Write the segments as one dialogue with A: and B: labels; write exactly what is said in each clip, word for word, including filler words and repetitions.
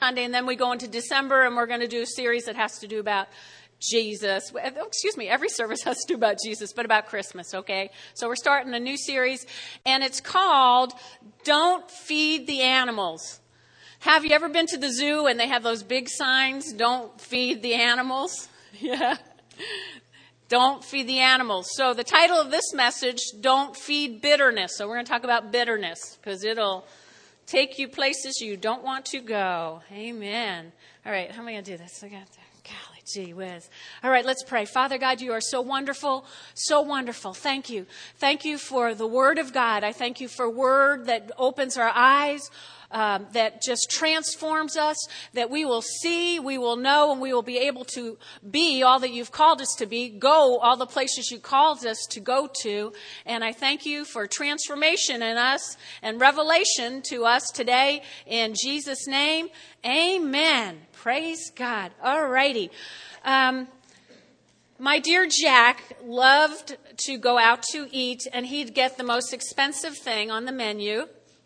A: Sunday, and then we go into December, and we're going to do a series that has to do about Jesus. Oh, excuse me, every service has to do about Jesus, but about Christmas, okay? So we're starting a new series, and it's called Don't Feed the Animals. Have you ever been to the zoo and they have those big signs, don't feed the animals? Yeah. Don't feed the animals. So the title of this message, Don't Feed Bitterness. So we're going to talk about bitterness because it'll take you places you don't want to go. Amen. All right, how am I going to do this? I got to. Golly, gee whiz. All right, let's pray. Father God, you are so wonderful, so wonderful. Thank you. Thank you for the Word of God. I thank you for word that opens our eyes, um, that just transforms us, that we will see, we will know, and we will be able to be all that you've called us to be, go all the places you called us to go to. And I thank you for transformation in us and revelation to us today. In Jesus' name, amen. Praise God. All righty. Um, my dear Jack loved to go out to eat, and he'd get the most expensive thing on the menu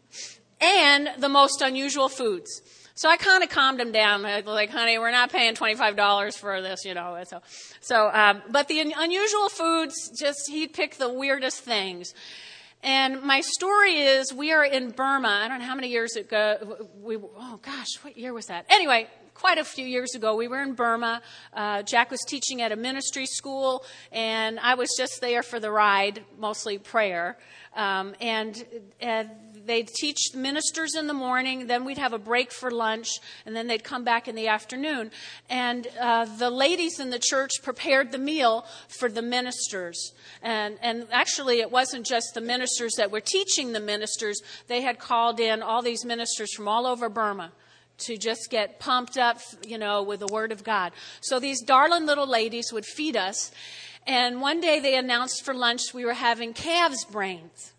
A: and the most unusual foods. So I kind of calmed him down. I was like, honey, we're not paying twenty-five dollars for this, you know. So, so um, but the un- unusual foods, just he'd pick the weirdest things. And my story is, we are in Burma. I don't know how many years ago. We, oh, gosh, what year was that? Anyway, quite a few years ago, we were in Burma. Uh, Jack was teaching at a ministry school, and I was just there for the ride, mostly prayer. Um, and uh, they'd teach ministers in the morning, then we'd have a break for lunch, and then they'd come back in the afternoon. And uh, the ladies in the church prepared the meal for the ministers. And, and actually, it wasn't just the ministers that were teaching the ministers. They had called in all these ministers from all over Burma to just get pumped up, you know, with the Word of God. So these darling little ladies would feed us. And one day they announced for lunch we were having calves' brains.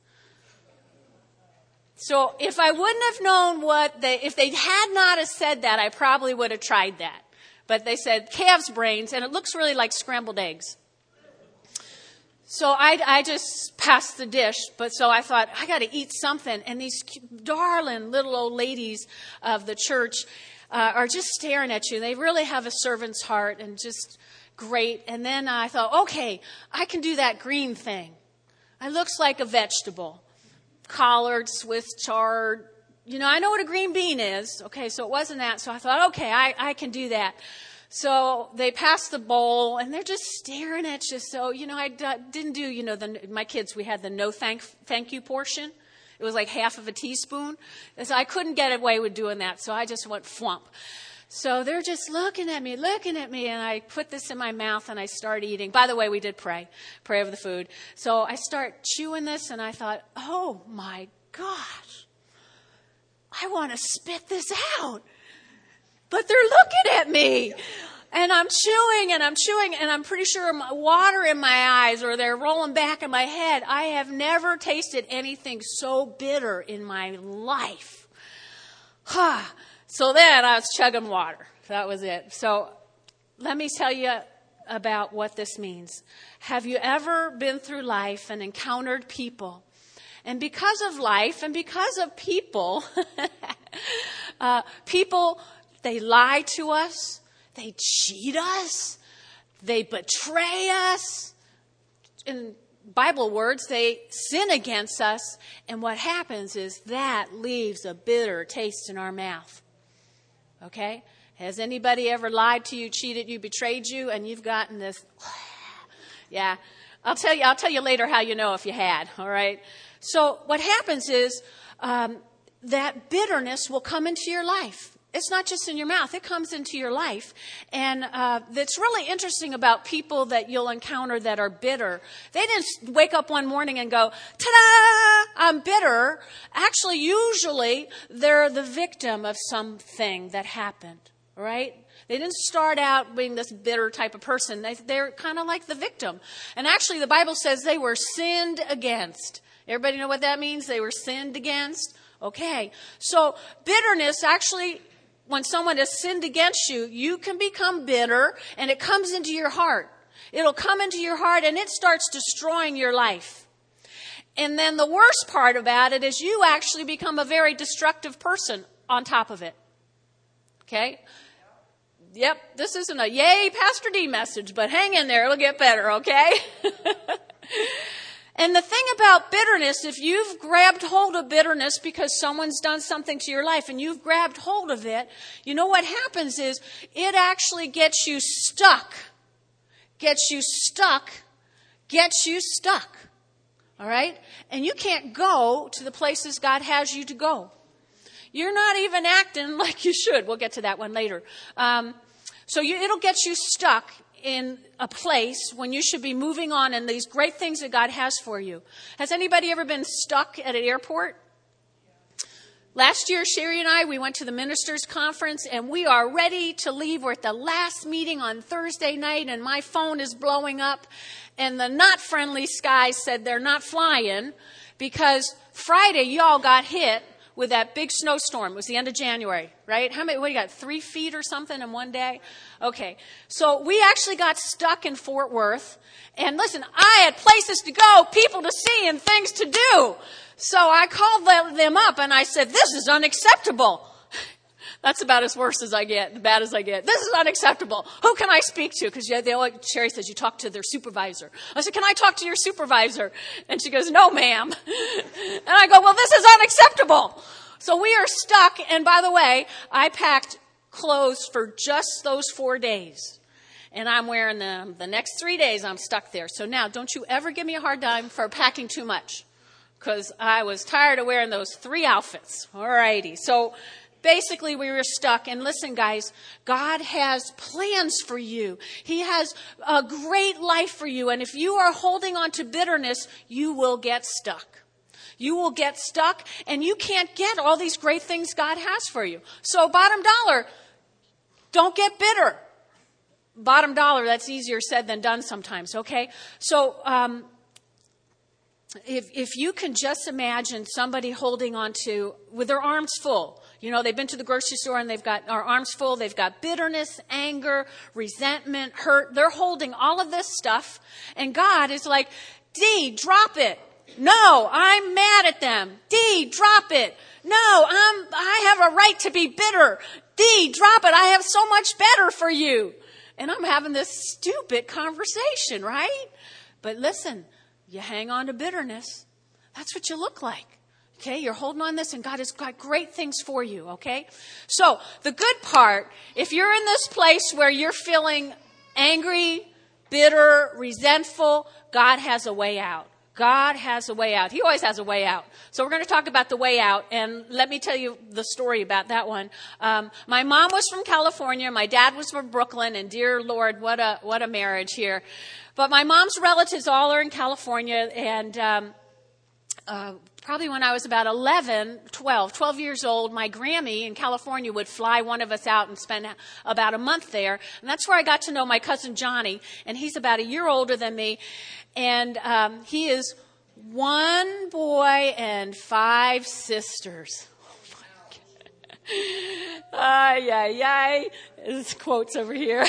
A: So if I wouldn't have known what they, if they had not have said that, I probably would have tried that. But they said calves' brains, and it looks really like scrambled eggs. So I, I just passed the dish, but so I thought, I got to eat something. And these darling little old ladies of the church uh, are just staring at you. They really have a servant's heart and just great. And then I thought, okay, I can do that green thing. It looks like a vegetable. Collard, Swiss chard. You know, I know what a green bean is. Okay, so it wasn't that. So I thought, okay, I, I can do that. So they passed the bowl, and they're just staring at you. So, you know, I d- didn't do, you know, the, my kids, we had the no thank thank you portion. It was like half of a teaspoon. And so I couldn't get away with doing that, so I just went flump. So they're just looking at me, looking at me, and I put this in my mouth, and I start eating. By the way, we did pray, pray over the food. So I start chewing this, and I thought, oh, my gosh, I want to spit this out. But they're looking at me, and I'm chewing, and I'm chewing, and I'm pretty sure my water in my eyes, or they're rolling back in my head. I have never tasted anything so bitter in my life. Ha! So then I was chugging water. That was it. So let me tell you about what this means. Have you ever been through life and encountered people? And because of life and because of people, uh, people... They lie to us. They cheat us. They betray us. In Bible words, they sin against us. And what happens is that leaves a bitter taste in our mouth. Okay? Has anybody ever lied to you, cheated you, betrayed you, and you've gotten this? Yeah. I'll tell you, I'll tell you later how you know if you had. All right? So what happens is um, that bitterness will come into your life. It's not just in your mouth. It comes into your life. And uh, that's really interesting about people that you'll encounter that are bitter. They didn't wake up one morning and go, ta-da, I'm bitter. Actually, usually, they're the victim of something that happened, right? They didn't start out being this bitter type of person. They, they're kind of like the victim. And actually, the Bible says they were sinned against. Everybody know what that means? They were sinned against? Okay. So bitterness actually... When someone has sinned against you, you can become bitter, and it comes into your heart. It'll come into your heart, and it starts destroying your life. And then the worst part about it is you actually become a very destructive person on top of it. Okay? Yep, this isn't a yay Pastor D message, but hang in there. It'll get better, okay? And the thing about bitterness, if you've grabbed hold of bitterness because someone's done something to your life and you've grabbed hold of it, you know what happens is it actually gets you stuck. Gets you stuck. Gets you stuck. All right? And you can't go to the places God has you to go. You're not even acting like you should. We'll get to that one later. Um, so you, it'll get you stuck in a place when you should be moving on in these great things that God has for you. Has anybody ever been stuck at an airport? Last year, Sherry and I, we went to the ministers' conference, and we are ready to leave. We're at the last meeting on Thursday night, and my phone is blowing up. And the not friendly skies said they're not flying because Friday, y'all got hit with that big snowstorm. It was the end of January, right? How many, what do you got, three feet or something in one day? Okay. So we actually got stuck in Fort Worth. And listen, I had places to go, people to see, and things to do. So I called them up and I said, this is unacceptable. That's about as worse as I get, as bad as I get. This is unacceptable. Who can I speak to? Because they always, Sherry says, you talk to their supervisor. I said, can I talk to your supervisor? And she goes, no, ma'am. And I go, well, this is unacceptable. So we are stuck. And by the way, I packed clothes for just those four days. And I'm wearing them the next three days. I'm stuck there. So now, don't you ever give me a hard time for packing too much. Because I was tired of wearing those three outfits. All righty. So basically, we were stuck. And listen, guys, God has plans for you. He has a great life for you. And if you are holding on to bitterness, you will get stuck. You will get stuck, and you can't get all these great things God has for you. So bottom dollar, don't get bitter. Bottom dollar, that's easier said than done sometimes, okay? So um, if if you can just imagine somebody holding on to, with their arms full. You know, they've been to the grocery store and they've got our arms full. They've got bitterness, anger, resentment, hurt. They're holding all of this stuff. And God is like, Dee, drop it. No, I'm mad at them. Dee, drop it. No, I'm, I have a right to be bitter. Dee, drop it. I have so much better for you. And I'm having this stupid conversation, right? But listen, you hang on to bitterness. That's what you look like. Okay, you're holding on this, and God has got great things for you, okay? So the good part, if you're in this place where you're feeling angry, bitter, resentful, God has a way out. God has a way out. He always has a way out. So we're going to talk about the way out, and let me tell you the story about that one. Um, my mom was from California. My dad was from Brooklyn, and dear Lord, what a what a marriage here. But my mom's relatives all are in California, and um, uh, probably when I was about eleven, twelve, twelve years old, my Grammy in California would fly one of us out and spend about a month there. And that's where I got to know my cousin Johnny, and he's about a year older than me. And um, he is one boy and five sisters. Oh, my God. Ay, ay, ay. There's quotes over here.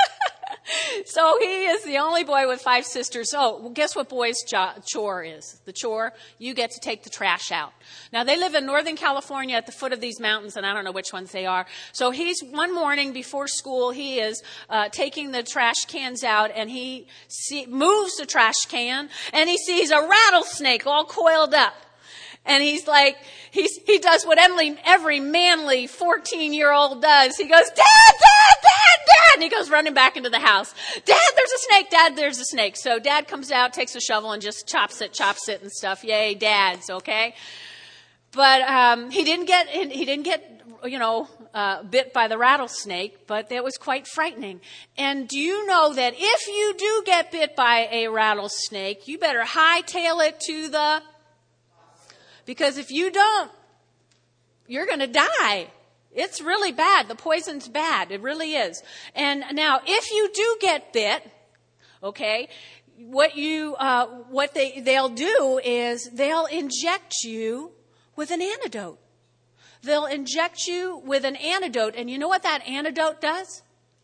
A: So he is the only boy with five sisters. Oh, well, guess what boy's jo- chore is? The chore? You get to take the trash out. Now, they live in Northern California at the foot of these mountains, and I don't know which ones they are. So he's, one morning before school, he is uh, taking the trash cans out, and he see, moves the trash can, and he sees a rattlesnake all coiled up. And he's like, he's, he does what Emily, every manly fourteen-year-old does. He goes, Dad, Dad, Dad, Dad! And he goes running back into the house. Dad, there's a snake. Dad, there's a snake. So Dad comes out, takes a shovel, and just chops it, chops it and stuff. Yay, dads, okay? But um, he didn't get, he didn't get, you know, uh, bit by the rattlesnake, but that was quite frightening. And do you know that if you do get bit by a rattlesnake, you better hightail it to the... Because if you don't, you're going to die. It's really bad. The poison's bad. It really is. And now, if you do get bit, okay, what you, uh, what they, they'll do is they'll inject you with an antidote. They'll inject you with an antidote. And you know what that antidote does?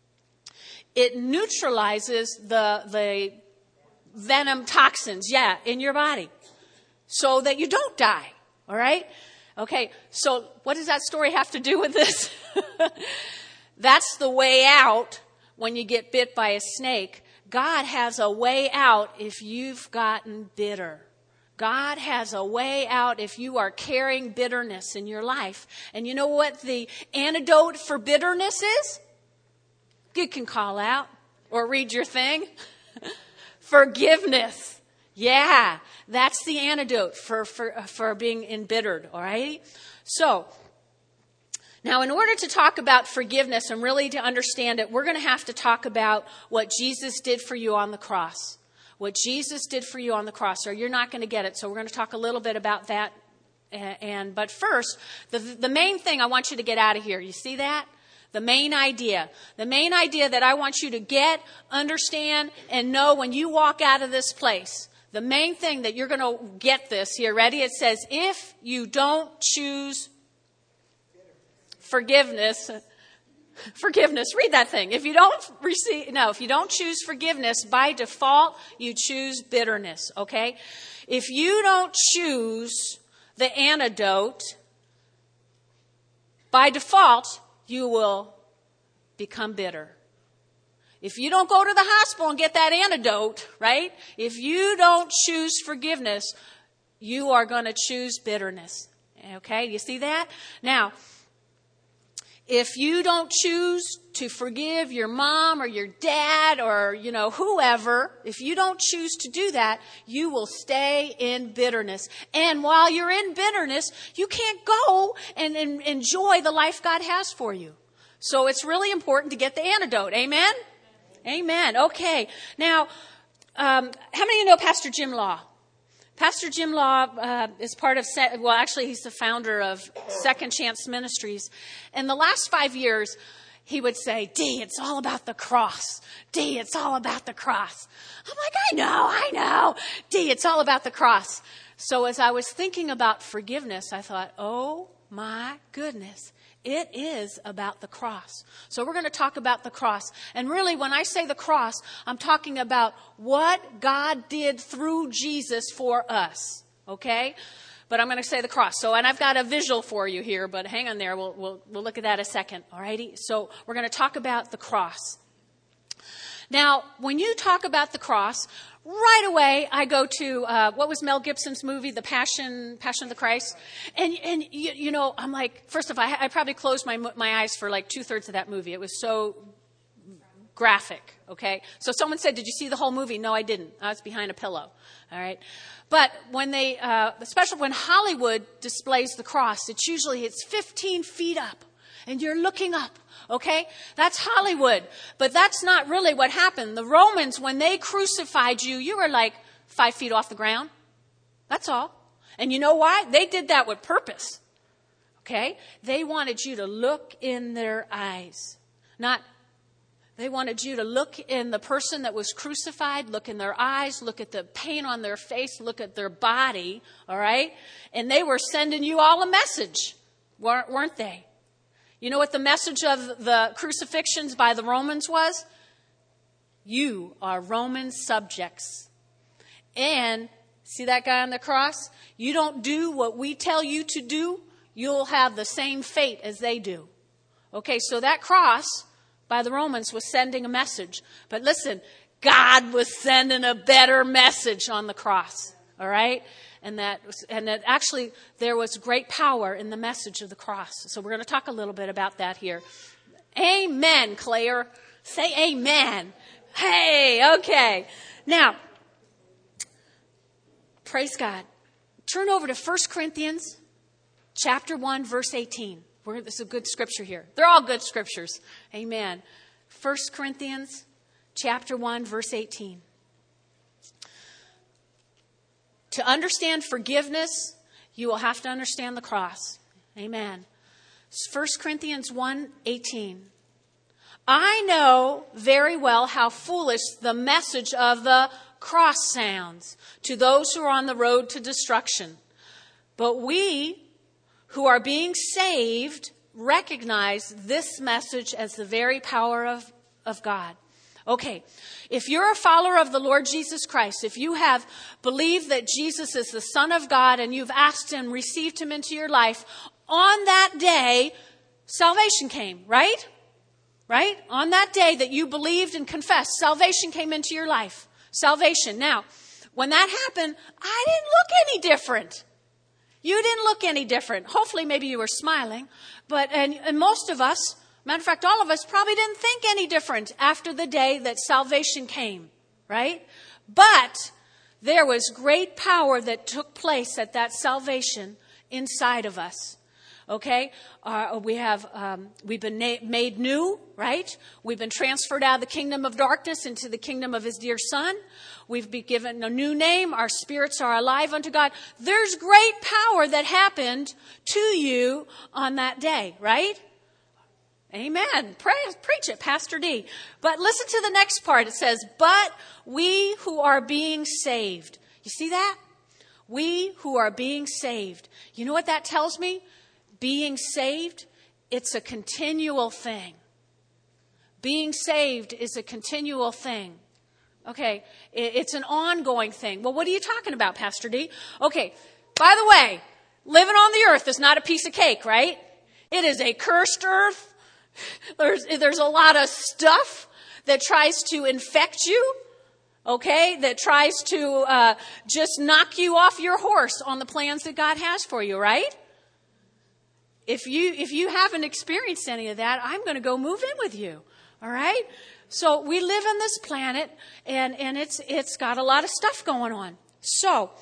A: It neutralizes the, the venom toxins, yeah, in your body. So that you don't die, all right? Okay, so what does that story have to do with this? That's the way out when you get bit by a snake. God has a way out if you've gotten bitter. God has a way out if you are carrying bitterness in your life. And you know what the antidote for bitterness is? You can call out or read your thing. Forgiveness. Yeah, that's the antidote for, for, for being embittered, all right? So, now in order to talk about forgiveness and really to understand it, we're going to have to talk about what Jesus did for you on the cross. What Jesus did for you on the cross, or you're not going to get it. So we're going to talk a little bit about that. And, and but first, the, the main thing I want you to get out of here, you see that? The main idea. The main idea that I want you to get, understand, and know when you walk out of this place. The main thing that you're going to get this here, ready? It says, if you don't choose forgiveness, forgiveness, read that thing. If you don't receive, no, if you don't choose forgiveness, by default, you choose bitterness, okay? If you don't choose the antidote, by default, you will become bitter. If you don't go to the hospital and get that antidote, right? If you don't choose forgiveness, you are going to choose bitterness. Okay, you see that? Now, if you don't choose to forgive your mom or your dad or, you know, whoever, if you don't choose to do that, you will stay in bitterness. And while you're in bitterness, you can't go and, and enjoy the life God has for you. So it's really important to get the antidote. Amen? Amen. Okay. Now, um, how many of you know Pastor Jim Law? Pastor Jim Law uh, is part of, well, actually, he's the founder of Second Chance Ministries. And the last five years, he would say, Dee, it's all about the cross. Dee, it's all about the cross. I'm like, I know, I know. Dee, it's all about the cross. So as I was thinking about forgiveness, I thought, oh, my goodness. It is about the cross. So we're going to talk about the cross. And really, when I say the cross, I'm talking about what God did through Jesus for us. Okay? But I'm going to say the cross. So, and I've got a visual for you here, but hang on there. We'll, we'll, we'll look at that in a second. All righty? So we're going to talk about the cross. Now, when you talk about the cross, right away I go to, uh, what was Mel Gibson's movie, The Passion, Passion of the Christ? And, and you, you know, I'm like, first of all, I, I probably closed my, my eyes for like two thirds of that movie. It was so graphic, okay? So someone said, did you see the whole movie? No, I didn't. I was behind a pillow, all right? But when they, uh, especially when Hollywood displays the cross, it's usually, it's fifteen feet up and you're looking up. Okay? That's Hollywood. But that's not really what happened. The Romans, when they crucified you, you were like five feet off the ground. That's all. And you know why? They did that with purpose. Okay? They wanted you to look in their eyes. Not, they wanted you to look in the person that was crucified, look in their eyes, look at the pain on their face, look at their body. All right? And they were sending you all a message, weren't they? You know what the message of the crucifixions by the Romans was? You are Roman subjects. And see that guy on the cross? You don't do what we tell you to do, you'll have the same fate as they do. Okay, so that cross by the Romans was sending a message. But listen, God was sending a better message on the cross. All right? And that, and that actually there was great power in the message of the cross. So we're going to talk a little bit about that here. Amen, Claire. Say amen. Hey, okay. Now, praise God. Turn over to First Corinthians chapter one, verse eighteen. We're, this is a good scripture here. They're all good scriptures. Amen. First Corinthians chapter one, verse eighteen. To understand forgiveness, you will have to understand the cross. Amen. First Corinthians one eighteen. I know very well how foolish the message of the cross sounds to those who are on the road to destruction. But we who are being saved recognize this message as the very power of, of God. Okay, if you're a follower of the Lord Jesus Christ, if you have believed that Jesus is the Son of God and you've asked Him, received Him into your life, on that day, salvation came, right? right? On that day that you believed and confessed, salvation came into your life. Salvation. Now, when that happened, I didn't look any different. You didn't look any different. Hopefully, maybe you were smiling. But, and, and most of us, matter of fact, all of us probably didn't think any different after the day that salvation came, right? But there was great power that took place at that salvation inside of us. Okay, uh, we have um, we've been na- made new, right? We've been transferred out of the kingdom of darkness into the kingdom of His dear Son. We've been given a new name. Our spirits are alive unto God. There's great power that happened to you on that day, right? Amen. Pray, preach it, Pastor D. But listen to the next part. It says, "But we who are being saved." You see that? We who are being saved. You know what that tells me? Being saved, it's a continual thing. Being saved is a continual thing. Okay, it's an ongoing thing. Well, what are you talking about, Pastor D? Okay, by the way, living on the earth is not a piece of cake, right? It is a cursed earth. There's, there's a lot of stuff that tries to infect you, okay, that tries to uh, just knock you off your horse on the plans that God has for you, right? If you if you haven't experienced any of that, I'm going to go move in with you. All right? So we live on this planet, and, and it's it's got a lot of stuff going on. So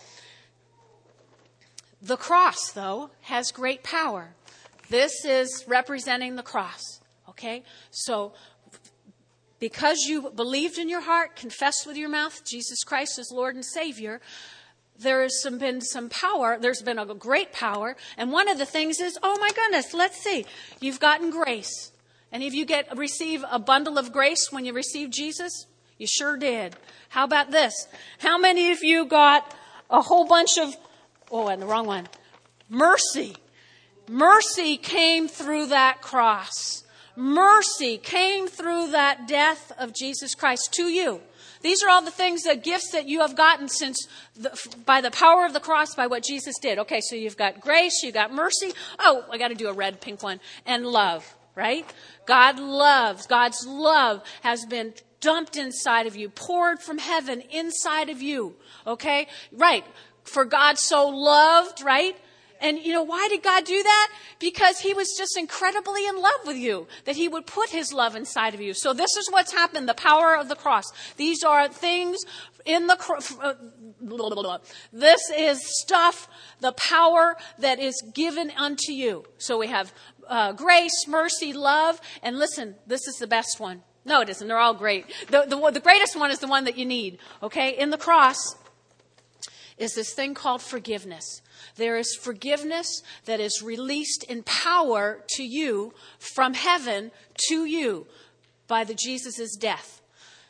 A: the cross, though, has great power. This is representing the cross. Okay? So because you believed in your heart, confessed with your mouth Jesus Christ as Lord and Savior, there has some, been some power. There's been a great power. And one of the things is, oh my goodness, let's see. You've gotten grace. Any of you get receive a bundle of grace when you received Jesus? You sure did. How about this? How many of you got a whole bunch of, oh, and the wrong one. Mercy. Mercy came through that cross. Mercy came through that death of Jesus Christ to you. These are all the things, the gifts that you have gotten since the, by the power of the cross, by what Jesus did. Okay, so you've got grace, you've got mercy. Oh, I got to do a red, pink one. And love, right? God loves. God's love has been dumped inside of you, poured from heaven inside of you. Okay? Right. For God so loved, right? And, you know, why did God do that? Because He was just incredibly in love with you, that He would put His love inside of you. So this is what's happened, the power of the cross. These are things in the cross. This is stuff, the power that is given unto you. So we have uh, grace, mercy, love. And listen, this is the best one. No, it isn't. They're all great. The, the, the greatest one is the one that you need. Okay? In the cross is this thing called forgiveness. There is forgiveness that is released in power to you from heaven to you by the Jesus' death.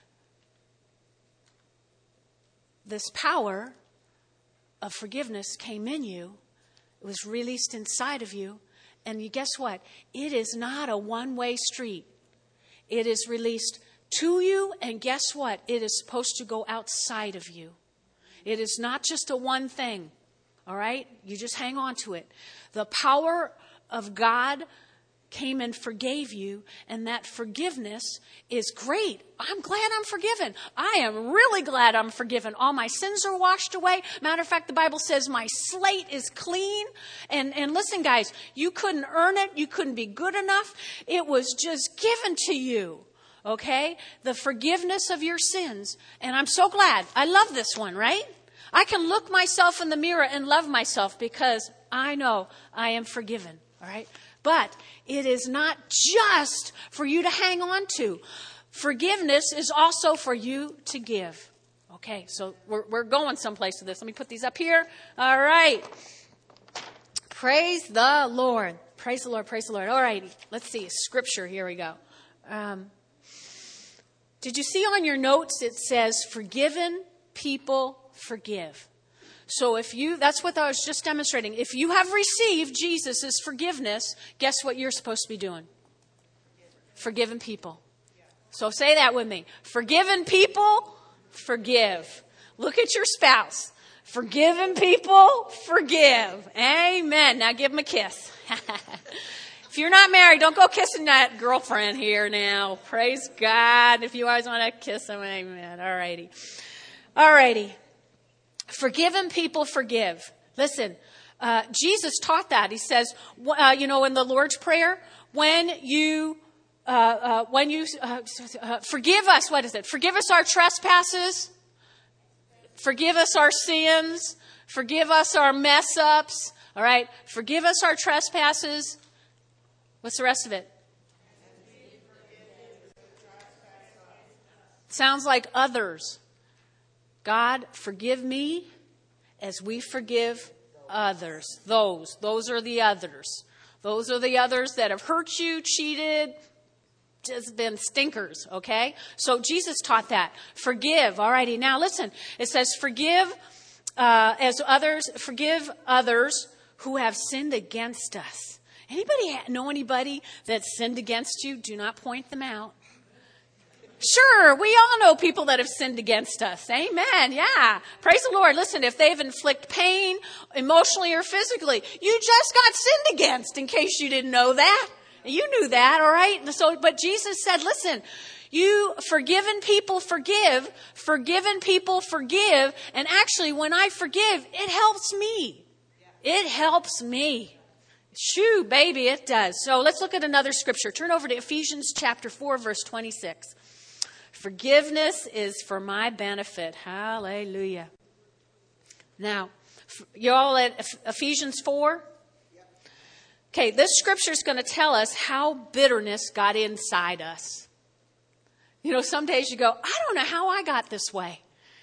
A: This power of forgiveness came in you. It was released inside of you. And you guess what? It is not a one-way street. It is released to you. And guess what? It is supposed to go outside of you. It is not just a one thing. All right? You just hang on to it. The power of God came and forgave you, and that forgiveness is great. I'm glad I'm forgiven. I am really glad I'm forgiven. All my sins are washed away. Matter of fact, the Bible says my slate is clean. And, and listen, guys, you couldn't earn it. You couldn't be good enough. It was just given to you. Okay? The forgiveness of your sins. And I'm so glad. I love this one, right? I can look myself in the mirror and love myself because I know I am forgiven. All right? But it is not just for you to hang on to. Forgiveness is also for you to give. Okay, so we're, we're going someplace with this. Let me put these up here. All right. Praise the Lord. Praise the Lord. Praise the Lord. All righty. Let's see. Scripture. Here we go. Um, did you see on your notes it says, forgiven people forgive. So if you, that's what I was just demonstrating. If you have received Jesus' forgiveness, guess what you're supposed to be doing? Forgiving people. So say that with me. Forgiven people, forgive. Look at your spouse. Forgiven people, forgive. Amen. Now give them a kiss. If you're not married, don't go kissing that girlfriend here now. Praise God. If you always want to kiss them, amen. All righty. All righty. Forgiven people forgive. Listen, uh, Jesus taught that. He says, uh, you know, in the Lord's Prayer, when you, uh, uh, when you, uh, uh, forgive us, what is it? Forgive us our trespasses. Forgive us our sins. Forgive us our mess ups. All right. Forgive us our trespasses. What's the rest of it? Sounds like others. God, forgive me as we forgive others. Those. Those are the others. Those are the others that have hurt you, cheated, just been stinkers, okay? So Jesus taught that. Forgive. All righty. Now listen. It says forgive uh, as others, forgive others who have sinned against us. Anybody know anybody that's sinned against you? Do not point them out. Sure, we all know people that have sinned against us. Amen. Yeah. Praise the Lord. Listen, if they've inflicted pain emotionally or physically, you just got sinned against, in case you didn't know that. You knew that, all right? So, but Jesus said, listen, you forgiven people forgive, forgiven people forgive, and actually when I forgive, it helps me. It helps me. Shoo, baby, it does. So let's look at another scripture. Turn over to Ephesians chapter four, verse twenty-six. Forgiveness is for my benefit. Hallelujah. Now, you all at Ephesians four? Okay, this scripture is going to tell us how bitterness got inside us. You know, some days you go, I don't know how I got this way.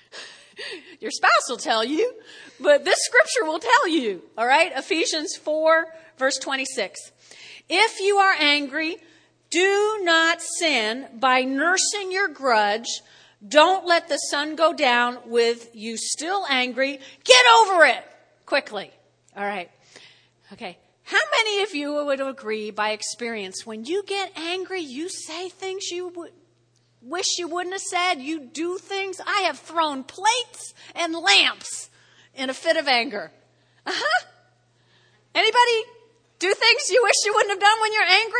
A: Your spouse will tell you, but this scripture will tell you. All right, Ephesians four, verse twenty-six. If you are angry, do not sin by nursing your grudge. Don't let the sun go down with you still angry. Get over it quickly. All right. Okay. How many of you would agree by experience, when you get angry, you say things you would wish you wouldn't have said? You do things. I have thrown plates and lamps in a fit of anger. Uh-huh. Anybody do things you wish you wouldn't have done when you're angry?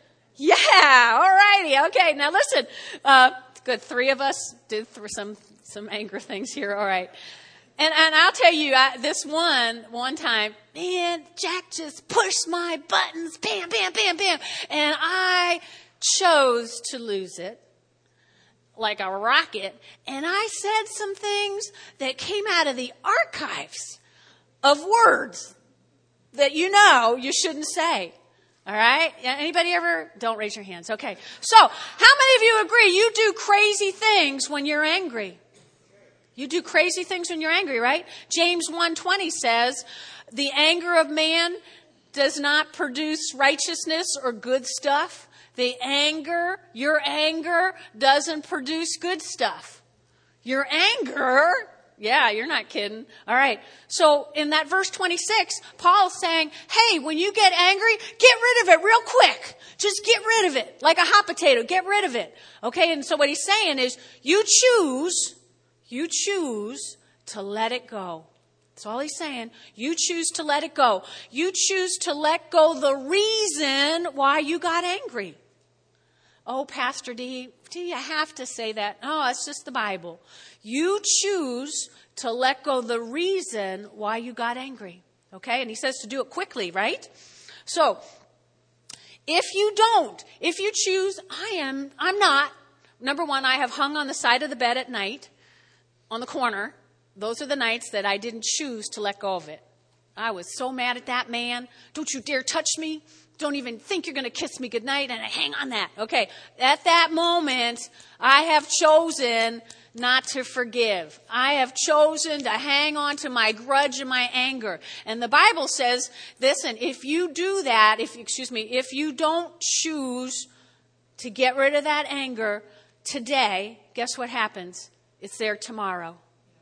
A: Yeah. All righty. Okay. Now listen. Uh, good. Three of us did th- some some anger things here. All right. And and I'll tell you, I, this one one time, man, Jack just pushed my buttons, bam, bam, bam, bam, and I chose to lose it like a rocket. And I said some things that came out of the archives of words that you know you shouldn't say. All right? Anybody ever? Don't raise your hands. Okay. So, how many of you agree you do crazy things when you're angry? You do crazy things when you're angry, right? James one twenty says, the anger of man does not produce righteousness or good stuff. The anger, your anger doesn't produce good stuff. Your anger, yeah, you're not kidding. All right. So in that verse twenty-six, Paul's saying, hey, when you get angry, get rid of it real quick. Just get rid of it. Like a hot potato, get rid of it. Okay. And so what he's saying is, you choose You choose to let it go. That's all he's saying. You choose to let it go. You choose to let go the reason why you got angry. Oh, Pastor D, do you have to say that? No, it's just the Bible. You choose to let go the reason why you got angry. Okay? And he says to do it quickly, right? So, if you don't, if you choose, I am, I'm not. Number one, I have hung on the side of the bed at night. On the corner. Those are the nights that I didn't choose to let go of it. I was so mad at that man. Don't you dare touch me. Don't even think you're going to kiss me goodnight. And I hang on that. Okay. At that moment, I have chosen not to forgive. I have chosen to hang on to my grudge and my anger. And the Bible says, listen, if you do that, if, excuse me, if you don't choose to get rid of that anger today, guess what happens? It's there tomorrow.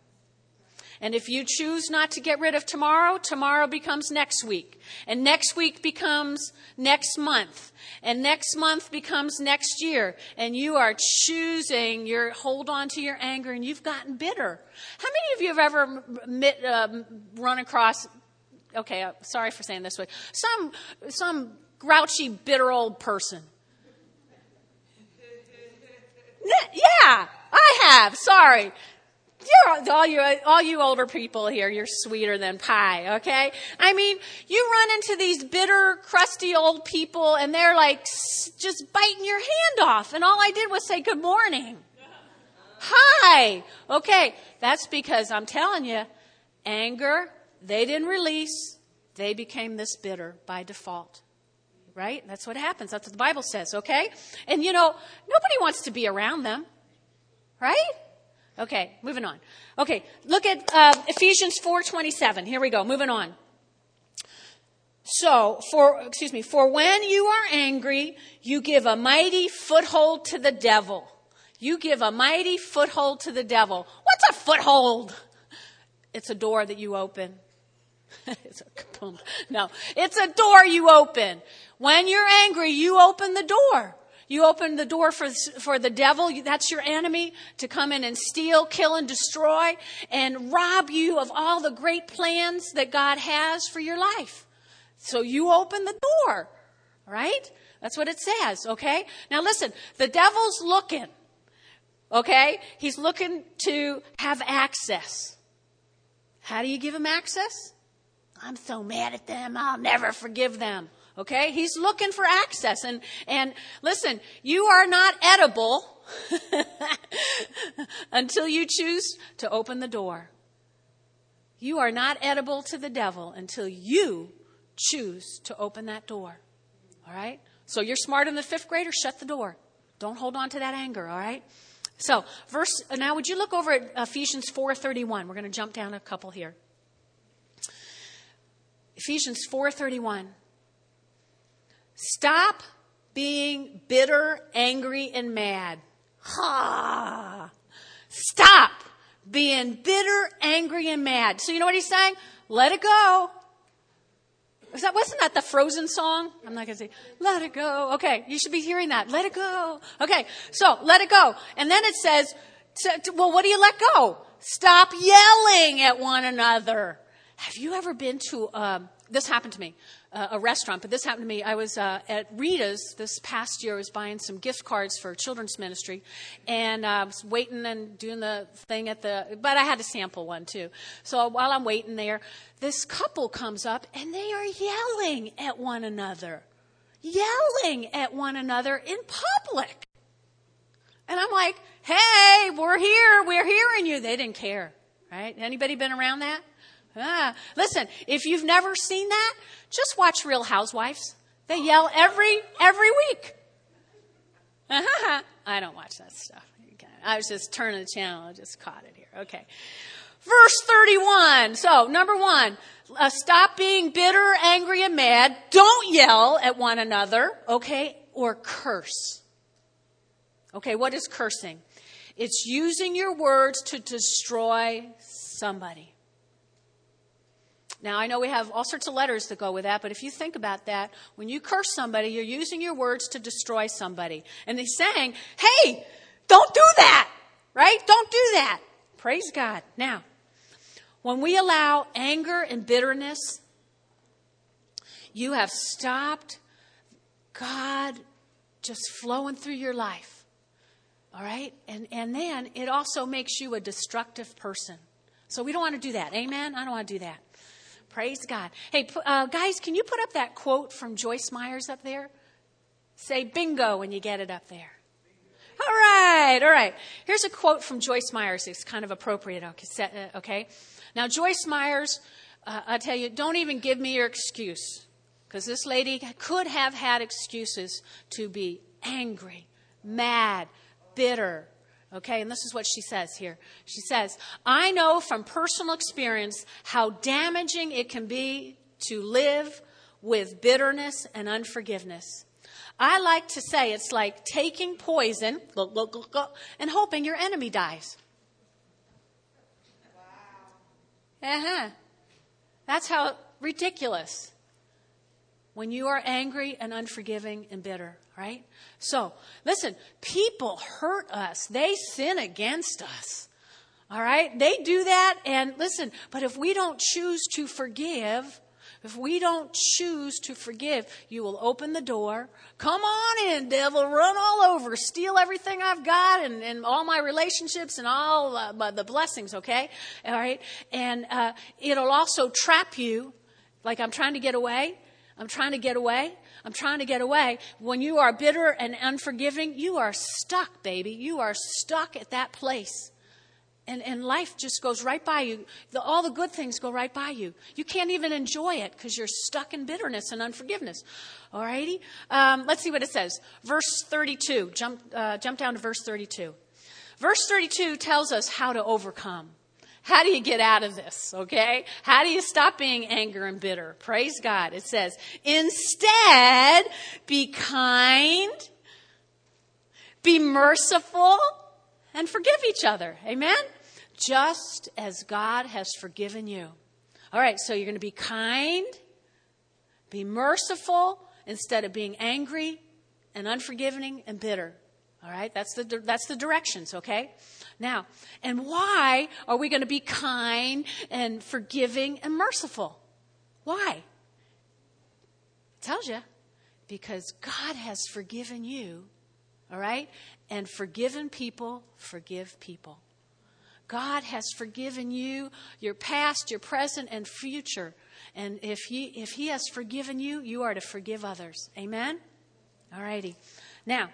A: And if you choose not to get rid of tomorrow, tomorrow becomes next week. And next week becomes next month. And next month becomes next year. And you are choosing your hold on to your anger, and you've gotten bitter. How many of you have ever met, um, run across, okay, uh, sorry for saying this way, some some grouchy, bitter old person. Yeah, I have. Sorry. You're, all you, all you older people here, you're sweeter than pie, okay? I mean, you run into these bitter, crusty old people and they're like just biting your hand off. And all I did was say, good morning. Hi. Okay. That's because I'm telling you, anger, they didn't release. They became this bitter by default. Right? That's what happens. That's what the Bible says, okay? And you know, nobody wants to be around them. Right? Okay, moving on. Okay, look at uh, Ephesians four twenty-seven. Here we go, moving on. So, for, excuse me, for when you are angry, you give a mighty foothold to the devil. You give a mighty foothold to the devil. What's a foothold? It's a door that you open. It's a, no, it's a door you open. When you're angry, you open the door. You open the door for, for the devil, that's your enemy, to come in and steal, kill, and destroy, and rob you of all the great plans that God has for your life. So you open the door, right? That's what it says, okay? Now listen, the devil's looking, okay? He's looking to have access. How do you give him access? I'm so mad at them, I'll never forgive them. Okay, he's looking for access. And, and listen, you are not edible until you choose to open the door. You are not edible to the devil until you choose to open that door. All right? So you're smart in the fifth grader, shut the door. Don't hold on to that anger, all right? So, verse, now would you look over at Ephesians four thirty-one? We're going to jump down a couple here. Ephesians four thirty-one. Stop being bitter, angry, and mad. Ha! Stop being bitter, angry, and mad. So you know what he's saying? Let it go. Was that, wasn't that the Frozen song? I'm not going to say, let it go. Okay, you should be hearing that. Let it go. Okay, so let it go. And then it says, well, what do you let go? Stop yelling at one another. Have you ever been to, um, this happened to me, uh, a restaurant, but this happened to me. I was uh, at Rita's this past year. I was buying some gift cards for children's ministry, and I uh, was waiting and doing the thing at the, but I had to sample one too. So while I'm waiting there, this couple comes up, and they are yelling at one another, yelling at one another in public. And I'm like, hey, we're here. We're hearing you. They didn't care, right? Anybody been around that? Ah, listen, if you've never seen that, just watch Real Housewives. They yell every every week. Uh-huh. I don't watch that stuff. I was just turning the channel. I just caught it here. Okay. Verse thirty-one. So, number one, uh, stop being bitter, angry, and mad. Don't yell at one another, okay, or curse. Okay, what is cursing? It's using your words to destroy somebody. Now, I know we have all sorts of letters that go with that, but if you think about that, when you curse somebody, you're using your words to destroy somebody. And they're saying, hey, don't do that, right? Don't do that. Praise God. Now, when we allow anger and bitterness, you have stopped God just flowing through your life, all right? And, and then it also makes you a destructive person. So we don't want to do that. Amen? I don't want to do that. Praise God. Hey, uh, guys, can you put up that quote from Joyce Myers up there? Say bingo when you get it up there. All right, all right. Here's a quote from Joyce Myers. It's kind of appropriate, okay? Now, Joyce Myers, uh, I tell you, don't even give me your excuse, because this lady could have had excuses to be angry, mad, bitter. Okay, and this is what she says here. She says, I know from personal experience how damaging it can be to live with bitterness and unforgiveness. I like to say it's like taking poison look, look, look, look, and hoping your enemy dies. Wow. Uh-huh. That's how ridiculous. When you are angry and unforgiving and bitter, right? So, listen, people hurt us. They sin against us. All right? They do that, and listen, but if we don't choose to forgive, If we don't choose to forgive, you will open the door. Come on in, devil. Run all over. Steal everything I've got and, and all my relationships and all uh, the blessings, okay? All right? And uh, it'll also trap you, like I'm trying to get away. I'm trying to get away. I'm trying to get away. When you are bitter and unforgiving, you are stuck, baby. You are stuck at that place. And, and life just goes right by you. The, all the good things go right by you. You can't even enjoy it because you're stuck in bitterness and unforgiveness. All righty? Um, let's see what it says. Verse thirty-two. Jump, uh, jump down to verse thirty-two. Verse thirty-two tells us how to overcome. How do you get out of this, okay? How do you stop being angry and bitter? Praise God. It says, instead, be kind, be merciful, and forgive each other. Amen? Just as God has forgiven you. All right, so you're going to be kind, be merciful, instead of being angry and unforgiving and bitter. All right, that's the that's the directions, okay? Now, and why are we going to be kind and forgiving and merciful? Why? It tells you. Because God has forgiven you, all right? And forgiven people forgive people. God has forgiven you, your past, your present, and future. And if he, if he has forgiven you, you are to forgive others. Amen? All righty. Now,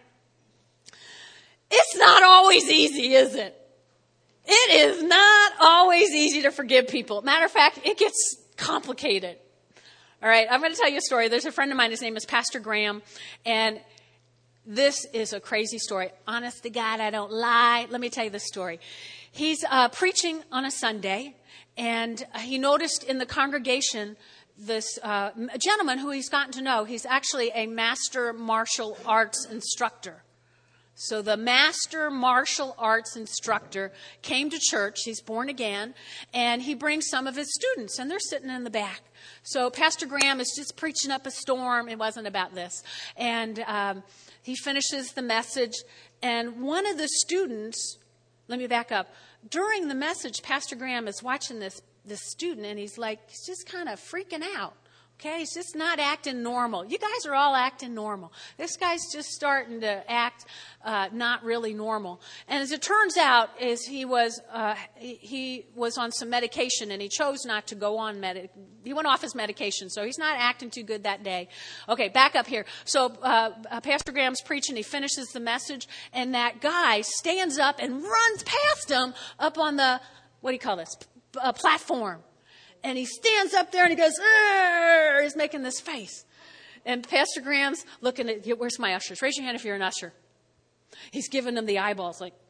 A: it's not always easy, is it? It is not always easy to forgive people. Matter of fact, it gets complicated. All right, I'm going to tell you a story. There's a friend of mine, his name is Pastor Graham, and this is a crazy story. Honest to God, I don't lie. Let me tell you this story. He's uh, preaching on a Sunday, and he noticed in the congregation this uh, gentleman who he's gotten to know. He's actually a master martial arts instructor. So the master martial arts instructor came to church. He's born again, and he brings some of his students, and they're sitting in the back. So Pastor Graham is just preaching up a storm. It wasn't about this. And um, he finishes the message, and one of the students, let me back up. During the message, Pastor Graham is watching this, this student, and he's like, he's just kind of freaking out. Okay, he's just not acting normal. You guys are all acting normal. This guy's just starting to act uh, not really normal. And as it turns out, is he was uh, he, he was on some medication, and he chose not to go on med. He went off his medication, so he's not acting too good that day. Okay, back up here. So uh, uh, Pastor Graham's preaching. He finishes the message, and that guy stands up and runs past him up on the, what do you call this, P- uh, platform. And he stands up there and he goes, Arr! He's making this face. And Pastor Graham's looking at, where's my ushers? Raise your hand if you're an usher. He's giving them the eyeballs like,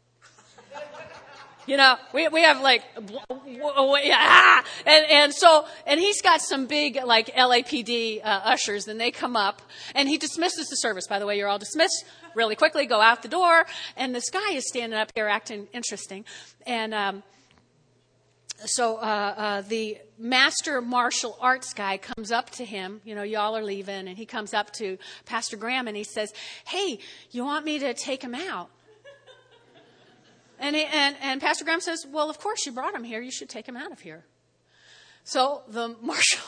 A: you know, we we have like, ah! and, and so, and he's got some big like L A P D uh, ushers, and they come up, and he dismisses the service. By the way, you're all dismissed really quickly, go out the door. And this guy is standing up here acting interesting. And, um, So uh, uh, the master martial arts guy comes up to him. You know, y'all are leaving. And he comes up to Pastor Graham and he says, hey, you want me to take him out? And, he, and, and Pastor Graham says, well, of course you brought him here. You should take him out of here. So the martial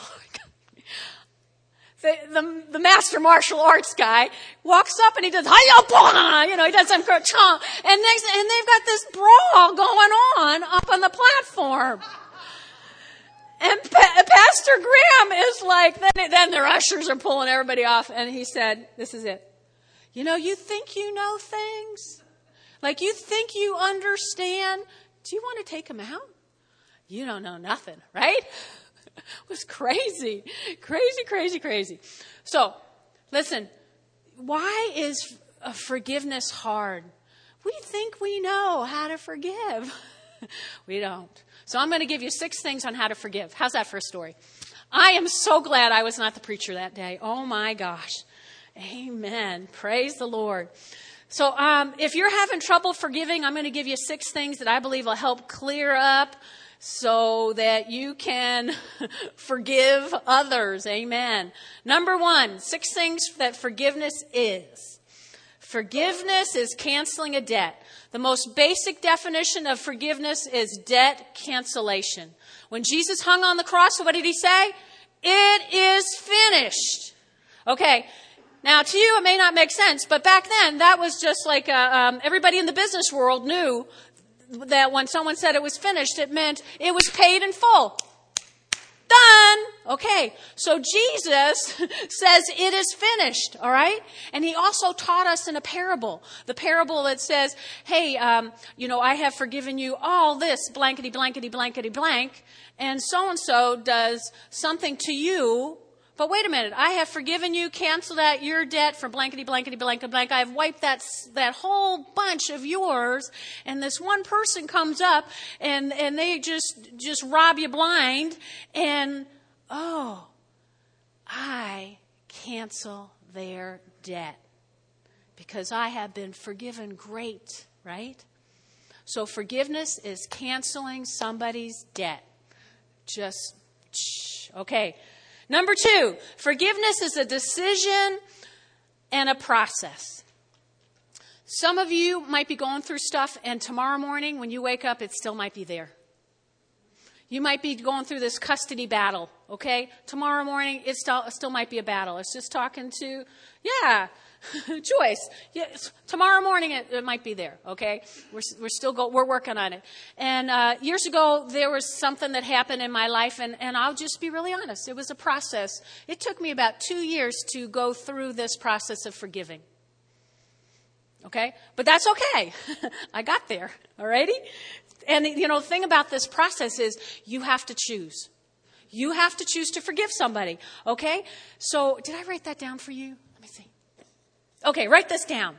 A: the, the, the master martial arts guy walks up and he does, hi-ya, you know, he does some chong. And, next, and they've got this brawl going on up on the platform. And pa- Pastor Graham is like, then, then their ushers are pulling everybody off. And he said, this is it. You know, you think you know things? Like you think you understand? Do you want to take him out? You don't know nothing, right? It was crazy, crazy, crazy, crazy. So, listen, why is forgiveness hard? We think we know how to forgive. We don't. So I'm going to give you six things on how to forgive. How's that for a story? I am so glad I was not the preacher that day. Oh, my gosh. Amen. Praise the Lord. So um, if you're having trouble forgiving, I'm going to give you six things that I believe will help clear up so that you can forgive others. Amen. Number one, six things that forgiveness is. Forgiveness is canceling a debt. The most basic definition of forgiveness is debt cancellation. When Jesus hung on the cross, what did he say? it is finished. Okay. Now, to you, it may not make sense, but back then, that was just like uh, um, everybody in the business world knew that when someone said it was finished, it meant it was paid in full. Done. Okay. So Jesus says it is finished. All right. And he also taught us in a parable, the parable that says, hey, um, you know, I have forgiven you all this blankety, blankety, blankety, blank. And so-and-so does something to you. But wait a minute, I have forgiven you, canceled out your debt for blankety, blankety, blankety, blank. I've wiped that, that whole bunch of yours. And this one person comes up and, and they just, just rob you blind. And, oh, I cancel their debt because I have been forgiven great, right? So forgiveness is canceling somebody's debt. Just, okay. Number two, forgiveness is a decision and a process. Some of you might be going through stuff, and tomorrow morning when you wake up, it still might be there. You might be going through this custody battle, okay? Tomorrow morning, it still, it still might be a battle. It's just talking to, yeah, Joyce. Yeah, tomorrow morning, it, it might be there, okay? We're, we're still go, we're working on it. And uh, years ago, there was something that happened in my life, and, and I'll just be really honest. It was a process. It took me about two years to go through this process of forgiving. Okay? But that's okay. I got there, all righty? And, you know, the thing about this process is you have to choose. You have to choose to forgive somebody, okay? So did I write that down for you? Let me see. Okay, write this down.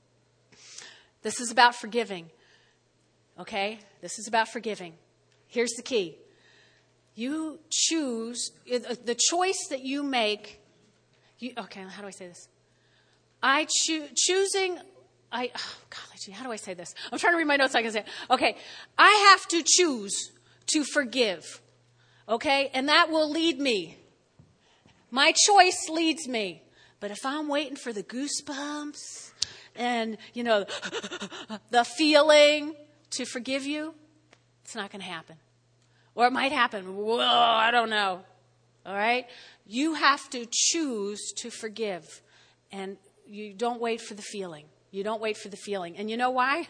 A: This is about forgiving, okay? This is about forgiving. Here's the key. You choose, the choice that you make, you, okay, how do I say this? I choose, choosing... I, oh, golly, how do I say this? I'm trying to read my notes so I can say it. Okay, I have to choose to forgive, okay? And that will lead me. My choice leads me. But if I'm waiting for the goosebumps and, you know, the feeling to forgive you, it's not going to happen. Or it might happen. Whoa, I don't know. All right? You have to choose to forgive. And you don't wait for the feeling. You don't wait for the feeling. And you know why?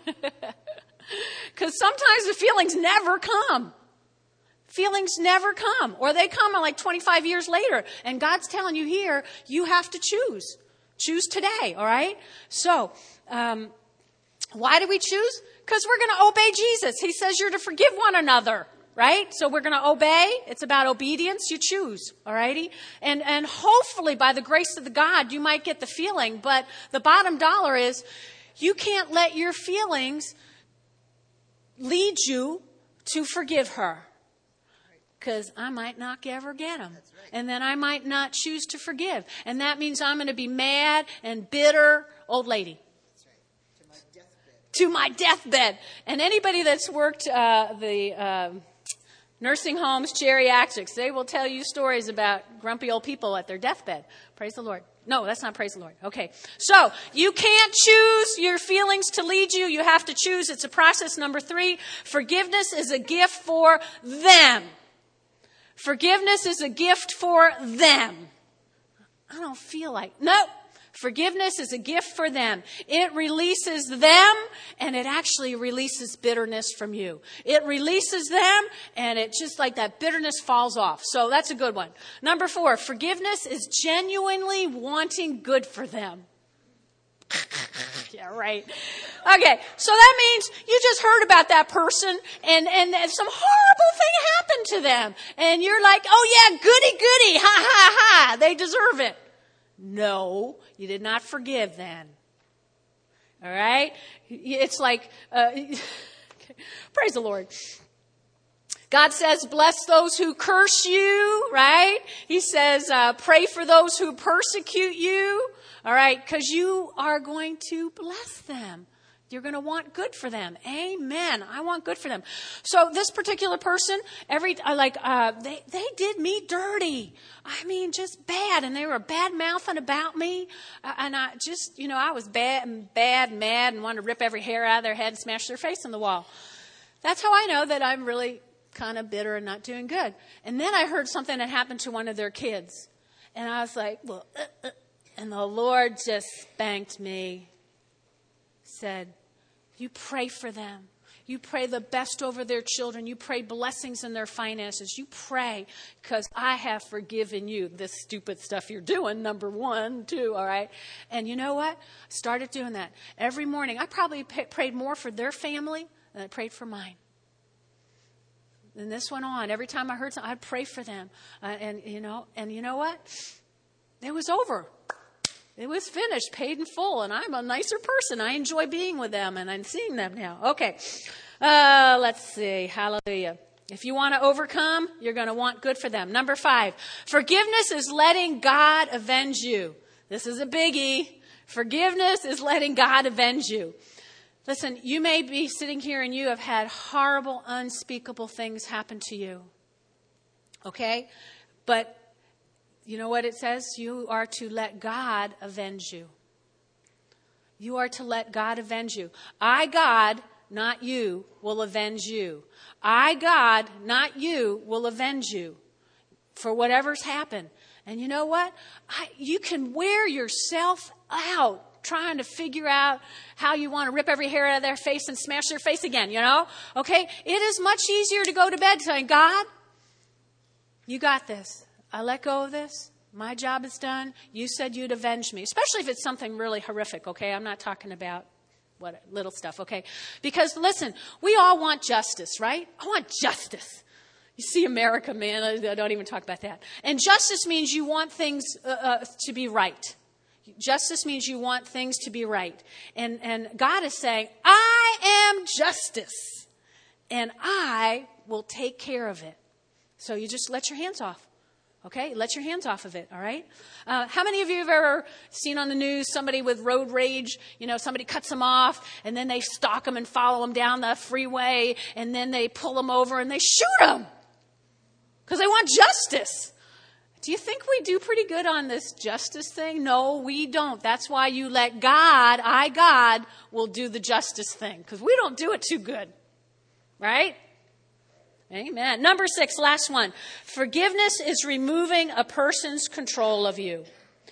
A: Because sometimes the feelings never come. Feelings never come. Or they come like twenty-five years later. And God's telling you here, you have to choose. Choose today, all right? So, um, why do we choose? Because we're going to obey Jesus. He says you're to forgive one another. Right? So we're going to obey. It's about obedience. You choose. All righty? And, and hopefully by the grace of the God, you might get the feeling. But the bottom dollar is you can't let your feelings lead you to forgive her. Because I might not ever get them. Right. And then I might not choose to forgive. And that means I'm going to be mad and bitter old lady. That's right. To my deathbed. To my deathbed. And anybody that's worked uh, the... Uh, nursing homes, geriatrics, they will tell you stories about grumpy old people at their deathbed. Praise the Lord. No, that's not praise the Lord. Okay. So, you can't choose your feelings to lead you. You have to choose. It's a process. Number three, forgiveness is a gift for them. Forgiveness is a gift for them. I don't feel like, nope. Forgiveness is a gift for them. It releases them, and it actually releases bitterness from you. It releases them, and it just like that bitterness falls off. So that's a good one. Number four, forgiveness is genuinely wanting good for them. Yeah, right. Okay, so that means you just heard about that person, and, and some horrible thing happened to them. And you're like, oh yeah, goody goody, ha ha ha, they deserve it. No, you did not forgive then. All right? It's like, uh, praise the Lord. God says, bless those who curse you, right? He says, uh, pray for those who persecute you. All right? Because you are going to bless them. You're going to want good for them. Amen. I want good for them. So this particular person, every like uh, they they did me dirty. I mean, just bad, and they were bad mouthing about me, uh, and I just you know I was bad and bad, and mad, and wanted to rip every hair out of their head and smash their face in the wall. That's how I know that I'm really kind of bitter and not doing good. And then I heard something that happened to one of their kids. And I was like, well, uh, uh, and the Lord just spanked me, said, you pray for them. You pray the best over their children. You pray blessings in their finances. You pray because I have forgiven you this stupid stuff you're doing, number one, two, all right? And you know what? I started doing that. Every morning, I probably pay, prayed more for their family than I prayed for mine. And this went on. Every time I heard something, I'd pray for them. Uh, and, you know, and you know what? It was over. It was finished, paid in full, and I'm a nicer person. I enjoy being with them, and I'm seeing them now. Okay, uh, let's see. Hallelujah. If you want to overcome, you're going to want good for them. Number five, forgiveness is letting God avenge you. This is a biggie. Forgiveness is letting God avenge you. Listen, you may be sitting here and you have had horrible, unspeakable things happen to you. Okay? But you know what it says? You are to let God avenge you. You are to let God avenge you. I, God, not you, will avenge you. I, God, not you, will avenge you for whatever's happened. And you know what? I, you can wear yourself out trying to figure out how you want to rip every hair out of their face and smash their face again, you know? Okay? It is much easier to go to bed saying, God, you got this. I let go of this. My job is done. You said you'd avenge me, especially if it's something really horrific, okay? I'm not talking about what little stuff, okay? Because, listen, we all want justice, right? I want justice. You see America, man, I don't even talk about that. And justice means you want things uh, uh, to be right. Justice means you want things to be right. And, and God is saying, I am justice, and I will take care of it. So you just let your hands off. Okay, let your hands off of it, all right? Uh, how many of you have ever seen on the news somebody with road rage? You know, somebody cuts them off, and then they stalk them and follow them down the freeway, and then they pull them over and they shoot them because they want justice. Do you think we do pretty good on this justice thing? No, we don't. That's why you let God, I, God, will do the justice thing because we don't do it too good, right? Amen. Number six, last one. Forgiveness is removing a person's control of you.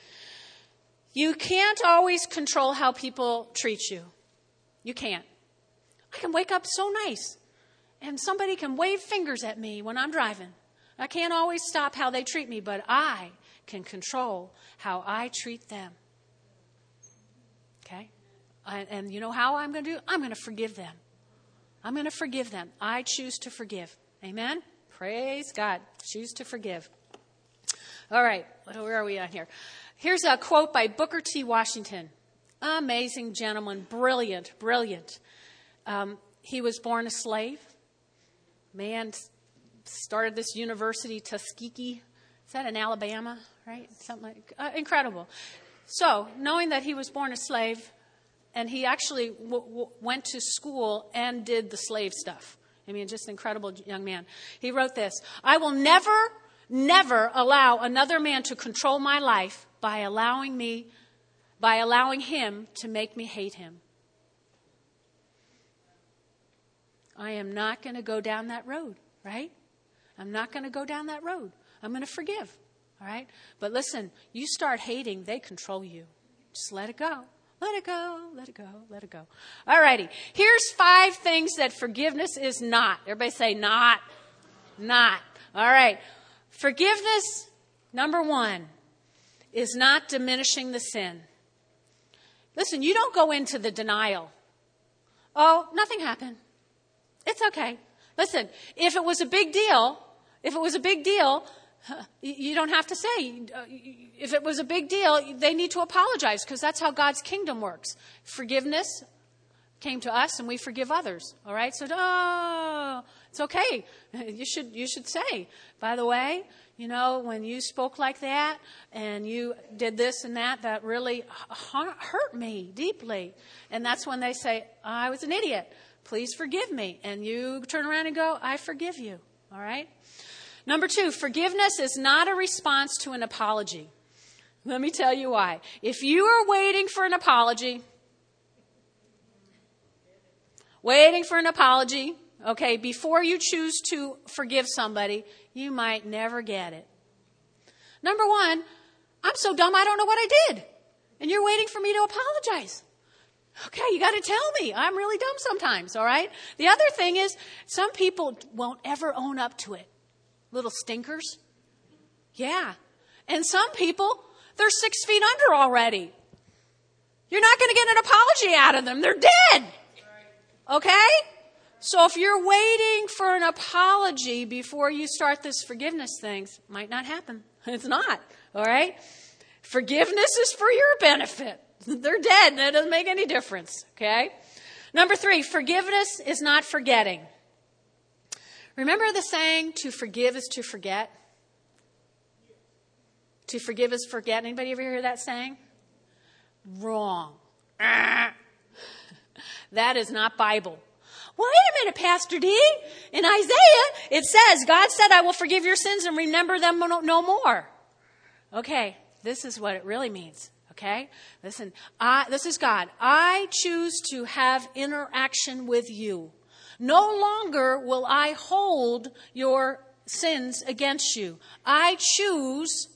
A: You can't always control how people treat you. You can't. I can wake up so nice, and somebody can wave fingers at me when I'm driving. I can't always stop how they treat me, but I can control how I treat them. Okay? I, and you know how I'm going to do it? I'm going to forgive them. I'm going to forgive them. I choose to forgive. Amen? Praise God. Choose to forgive. All right. Where are we on here? Here's a quote by Booker T. Washington. Amazing gentleman. Brilliant. Brilliant. Um, he was born a slave. Man started this university, Tuskegee. Is that in Alabama? Right? Something like uh, incredible. So, knowing that he was born a slave, and he actually w- w- went to school and did the slave stuff. I mean, just an incredible young man. He wrote this: I will never, never allow another man to control my life by allowing me, by allowing him to make me hate him. I am not going to go down that road, right? I'm not going to go down that road. I'm going to forgive, all right? But listen, you start hating, they control you. Just let it go. Let it go, let it go, let it go. All righty. Here's five things that forgiveness is not. Everybody say not. Not. All right. Forgiveness, number one, is not diminishing the sin. Listen, you don't go into the denial. Oh, nothing happened. It's okay. Listen, if it was a big deal, if it was a big deal, you don't have to say. If it was a big deal, they need to apologize because that's how God's kingdom works. Forgiveness came to us and we forgive others. All right? So, oh, it's okay. You should, you should say, by the way, you know, when you spoke like that and you did this and that, that really hurt me deeply. And that's when they say, I was an idiot. Please forgive me. And you turn around and go, I forgive you. All right? Number two, forgiveness is not a response to an apology. Let me tell you why. If you are waiting for an apology, waiting for an apology, okay, before you choose to forgive somebody, you might never get it. Number one, I'm so dumb I don't know what I did. And you're waiting for me to apologize. Okay, you got to tell me. I'm really dumb sometimes, all right? The other thing is, some people won't ever own up to it. Little stinkers. Yeah. And some people, they're six feet under already. You're not going to get an apology out of them. They're dead. Okay? So if you're waiting for an apology before you start this forgiveness thing, it might not happen. It's not. All right? Forgiveness is for your benefit. They're dead. That doesn't make any difference. Okay? Number three, forgiveness is not forgetting. Remember the saying, to forgive is to forget? To forgive is forget. Anybody ever hear that saying? Wrong. That is not Bible. Wait a minute, Pastor D. In Isaiah, it says, God said, I will forgive your sins and remember them no more. Okay, this is what it really means. Okay? Listen, I, this is God. I choose to have interaction with you. No longer will I hold your sins against you. I choose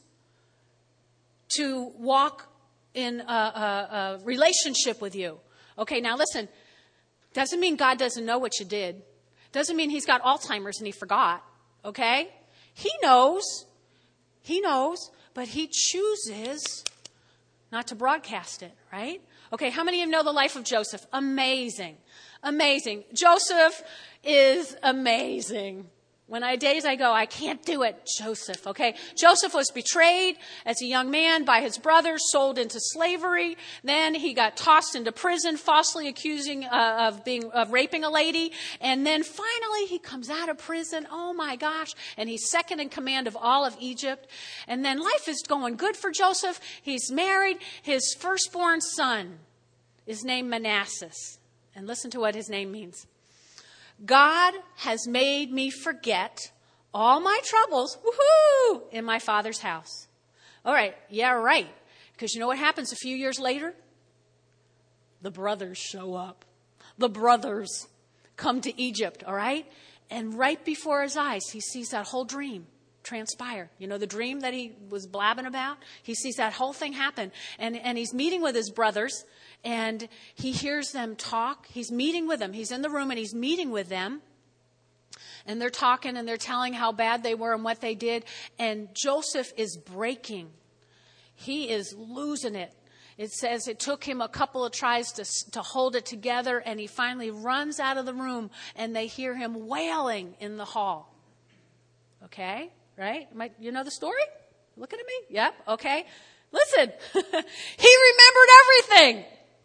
A: to walk in a, a, a relationship with you. Okay, now listen. Doesn't mean God doesn't know what you did. Doesn't mean he's got Alzheimer's and he forgot. Okay? He knows. He knows. But he chooses not to broadcast it, right? Okay, how many of you know the life of Joseph? Amazing. Amazing. Joseph is amazing. When I days I go, I can't do it, Joseph, okay? Joseph was betrayed as a young man by his brothers, sold into slavery. Then he got tossed into prison, falsely accusing uh, of being of raping a lady. And then finally he comes out of prison. Oh my gosh. And he's second in command of all of Egypt. And then life is going good for Joseph. He's married. His firstborn son is named Manasseh. And listen to what his name means. God has made me forget all my troubles, woohoo, in my Father's house. All right, yeah, right. Because you know what happens a few years later? The brothers show up. The brothers come to Egypt, all right? And right before his eyes, he sees that whole dream transpire. You know, the dream that he was blabbing about? He sees that whole thing happen. And, and he's meeting with his brothers, and he hears them talk. He's meeting with them. He's in the room, and he's meeting with them. And they're talking, and they're telling how bad they were and what they did. And Joseph is breaking. He is losing it. It says it took him a couple of tries to, to hold it together, and he finally runs out of the room, and they hear him wailing in the hall. Okay? Right? You know the story? Looking at me? Yep. Okay. Listen. He remembered everything.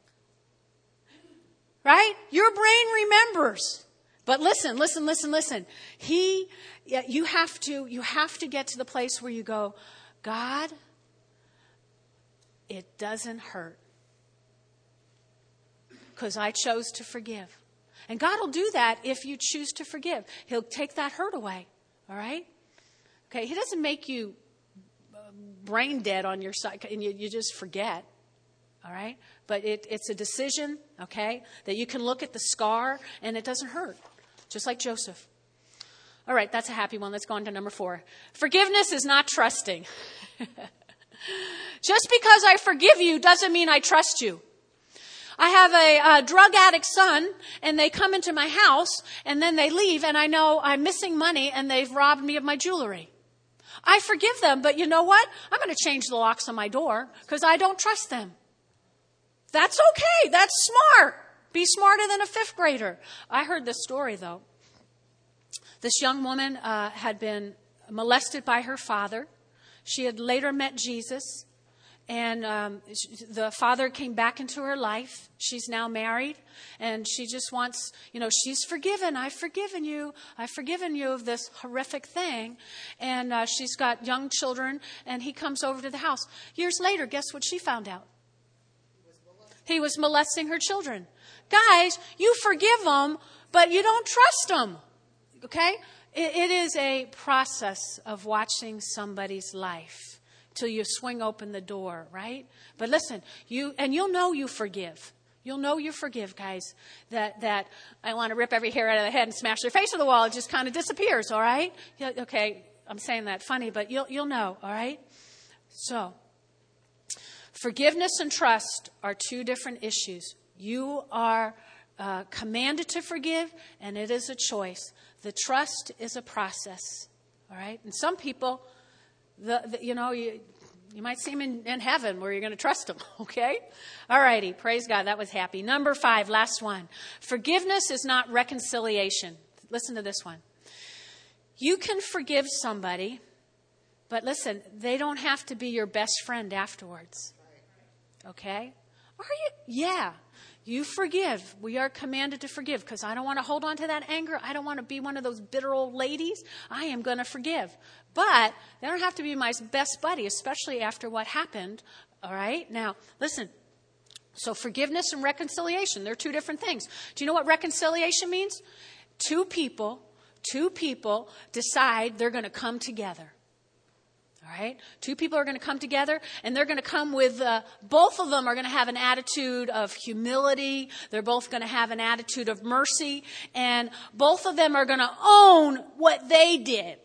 A: Right? Your brain remembers. But listen, listen, listen, listen. He, you have to, you have to get to the place where you go, God, it doesn't hurt. Because I chose to forgive. And God will do that if you choose to forgive. He'll take that hurt away. All right? Okay, he doesn't make you brain dead on your side and you, you just forget, all right? But it, it's a decision, okay, that you can look at the scar and it doesn't hurt, just like Joseph. All right, that's a happy one. Let's go on to number four. Forgiveness is not trusting. Just because I forgive you doesn't mean I trust you. I have a, a drug addict son, and they come into my house, and then they leave, and I know I'm missing money, and they've robbed me of my jewelry. I forgive them, but you know what? I'm going to change the locks on my door because I don't trust them. That's okay. That's smart. Be smarter than a fifth grader. I heard this story, though. This young woman uh, had been molested by her father. She had later met Jesus. And um, the father came back into her life. She's now married. And she just wants, you know, she's forgiven. I've forgiven you. I've forgiven you of this horrific thing. And uh, she's got young children. And he comes over to the house. Years later, guess what she found out? He was molesting her children. Guys, you forgive them, but you don't trust them. Okay? It, it is a process of watching somebody's life till you swing open the door, right? But listen, you and you'll know you forgive. You'll know you forgive, guys. That that I want to rip every hair out of the head and smash their face on the wall. It just kind of disappears, all right? Yeah, okay, I'm saying that funny, but you'll you'll know, all right? So, forgiveness and trust are two different issues. You are uh, commanded to forgive, and it is a choice. The trust is a process, all right? And some people, the, the you know, you... You might see him in, in heaven where you're going to trust him, okay? All righty, praise God, that was happy. Number five, last one. Forgiveness is not reconciliation. Listen to this one. You can forgive somebody, but listen, they don't have to be your best friend afterwards, okay? Are you? Yeah. You forgive. We are commanded to forgive because I don't want to hold on to that anger. I don't want to be one of those bitter old ladies. I am going to forgive. But they don't have to be my best buddy, especially after what happened. All right? Now, listen. So forgiveness and reconciliation, they're two different things. Do you know what reconciliation means? Two people, two people decide they're going to come together. All right? Two people are going to come together, and they're going to come with, uh, both of them are going to have an attitude of humility. They're both going to have an attitude of mercy, and both of them are going to own what they did.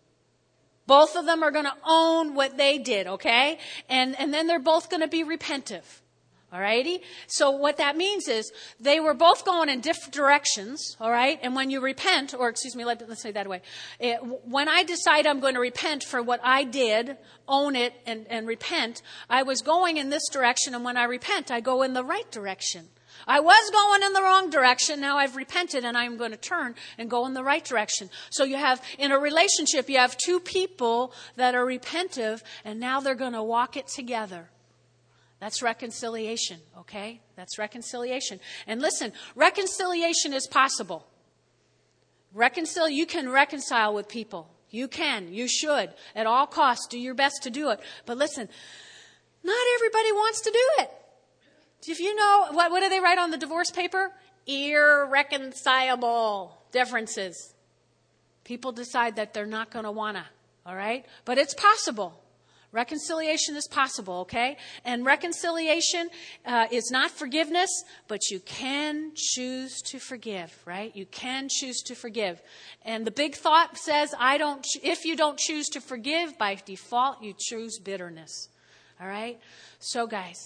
A: Both of them are going to own what they did, okay? And, and then they're both going to be repentive. All righty? So what that means is they were both going in different directions, all right? And when you repent, or excuse me, let, let's say that way. It, when I decide I'm going to repent for what I did, own it, and, and repent, I was going in this direction, and when I repent, I go in the right direction. I was going in the wrong direction. Now I've repented, and I'm going to turn and go in the right direction. So you have, in a relationship, you have two people that are repentive, and now they're going to walk it together. That's reconciliation, okay? That's reconciliation. And listen, reconciliation is possible. Reconcile, you can reconcile with people. You can, you should. At all costs, do your best to do it. But listen, not everybody wants to do it. If you know, what, what do they write on the divorce paper? Irreconcilable differences. People decide that they're not going to want to, all right? But it's possible. Reconciliation is possible, okay? And reconciliation uh, is not forgiveness, but you can choose to forgive, right? You can choose to forgive. And the big thought says, I don't. if you don't choose to forgive, by default, you choose bitterness, all right? So, guys,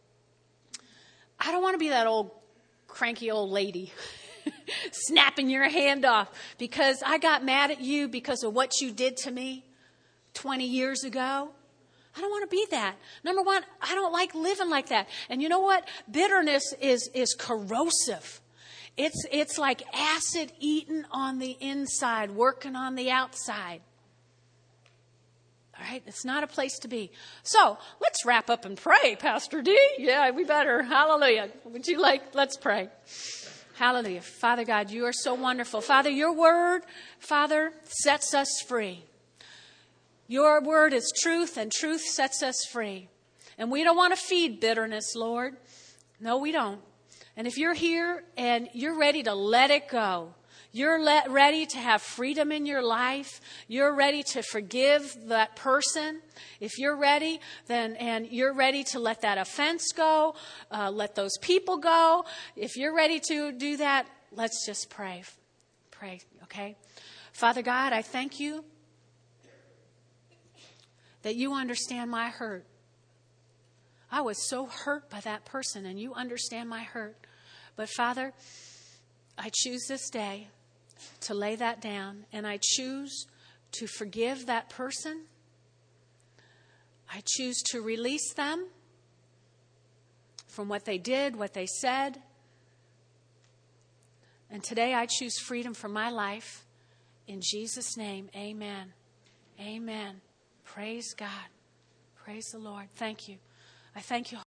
A: I don't want to be that old, cranky old lady snapping your hand off because I got mad at you because of what you did to me twenty years ago. I don't want to be that. Number one, I don't like living like that. And you know what? Bitterness is, is corrosive. It's, it's like acid eaten on the inside, working on the outside. All right? It's not a place to be. So let's wrap up and pray, Pastor D. Yeah, we better. Hallelujah. Would you like, let's pray. Hallelujah. Father God, you are so wonderful. Father, your word, Father, sets us free. Your word is truth, and truth sets us free. And we don't want to feed bitterness, Lord. No, we don't. And if you're here and you're ready to let it go, you're let, ready to have freedom in your life, you're ready to forgive that person, if you're ready, then and you're ready to let that offense go, uh, let those people go, if you're ready to do that, let's just pray. Pray, okay? Father God, I thank you that you understand my hurt. I was so hurt by that person, and you understand my hurt. But Father, I choose this day to lay that down, and I choose to forgive that person. I choose to release them from what they did, what they said. And today I choose freedom from my life. In Jesus' name, amen. Amen. Praise God. Praise the Lord. Thank you. I thank you.